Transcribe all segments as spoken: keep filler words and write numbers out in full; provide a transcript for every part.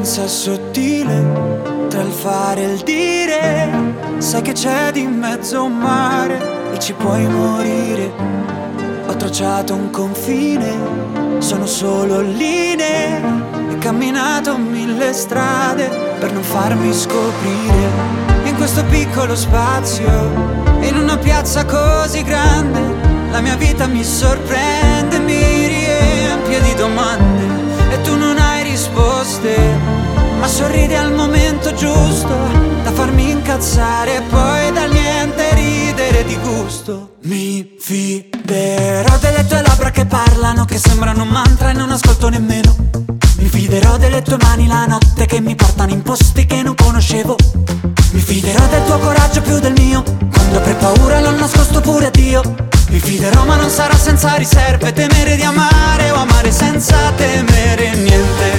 differenza sottile tra il fare e il dire. Sai che c'è di mezzo un mare e ci puoi morire. Ho tracciato un confine, sono solo linee. Ho camminato mille strade per non farmi scoprire. In questo piccolo spazio, in una piazza così grande, la mia vita mi sorprende, mi riempie di domande. E tu non hai risposte, ma sorridi al momento giusto da farmi incazzare e poi dal niente ridere di gusto. Mi fiderò delle tue labbra che parlano, che sembrano un mantra e non ascolto nemmeno. Mi fiderò delle tue mani la notte che mi portano in posti che non conoscevo. Mi fiderò del tuo coraggio più del mio, quando per paura l'ho nascosto pure a Dio. Mi fiderò ma non sarà senza riserve, temere di amare o amare senza temere niente.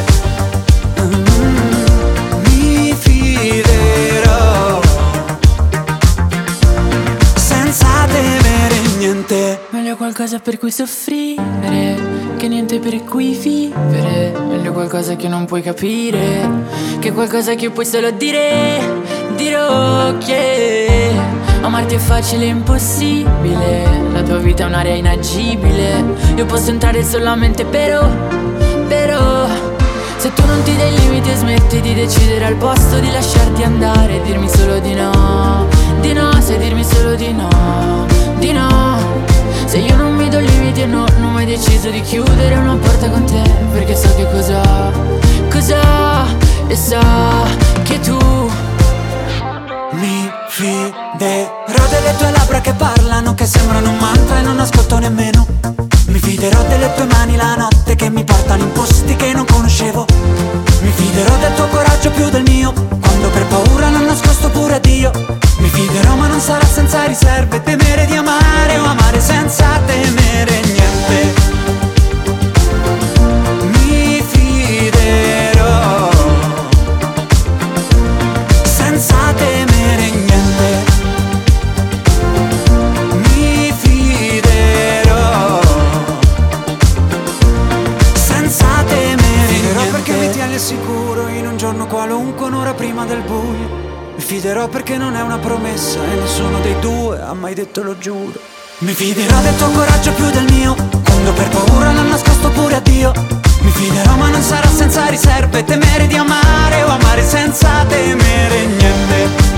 mm, Mi fiderò senza temere niente. Meglio qualcosa per cui soffrire che niente per cui vivere. Meglio qualcosa che non puoi capire che qualcosa che puoi solo dire. Dirò che amarti è facile e impossibile, la tua vita è un'area inagibile. Io posso entrare solamente però, però se tu non ti dai limiti e smetti di decidere al posto di lasciarti andare, dirmi solo di no, di no, sai dirmi solo di no, di no. Se io non mi do limiti e no, non ho mai deciso di chiudere una porta con te, perché so che cosa, cosa, e so che tu mi fiderò delle tue labbra che parlano, che sembrano un mantra e non ascolto nemmeno. Mi fiderò delle tue mani la notte che mi portano in posti che non conoscevo. Mi fiderò del tuo coraggio più del mio, quando per paura l'ho nascosto pure a Dio. Mi fiderò ma non sarà senza riserve, temere di amare o amare senza temere niente. Mi fiderò senza temere niente. Mi fiderò senza temere fiderò niente. Perché mi tieni al sicuro in un giorno qualunque, un'ora prima del buio. Mi fiderò perché non è una promessa e nessuno dei due ha mai detto lo giuro. Mi fiderò del tuo coraggio più del mio, quando per paura l'ho nascosto pure a Dio. Mi fiderò ma non sarà senza riserve, temere di amare o amare senza temere niente.